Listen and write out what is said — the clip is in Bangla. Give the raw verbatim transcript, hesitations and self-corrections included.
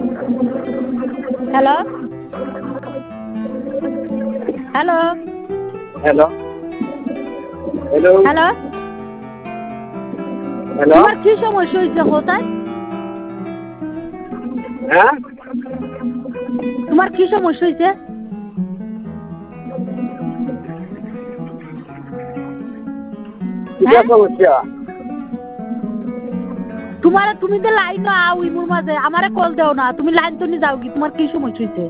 Hello hello hello hello hello hello তোমার কি সমস্যা হয়েছে কোথায়? হ্যাঁ তোমার কি সমস্যা হয়েছে? কিসের সমস্যা? তোমার তুমি তো লাইন আও ইমুর মাঝে আমারে কল দেও না, তুমি লাইন তো নি যাও কি? তোমার কি সমস্যা হয়েছে?